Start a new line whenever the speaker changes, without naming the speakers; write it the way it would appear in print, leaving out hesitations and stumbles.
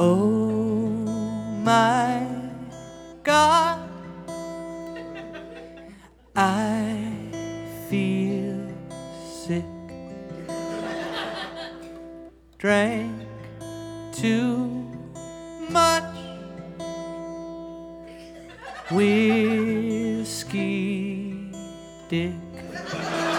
Oh my God, I feel sick. Drank too much whiskey, dick.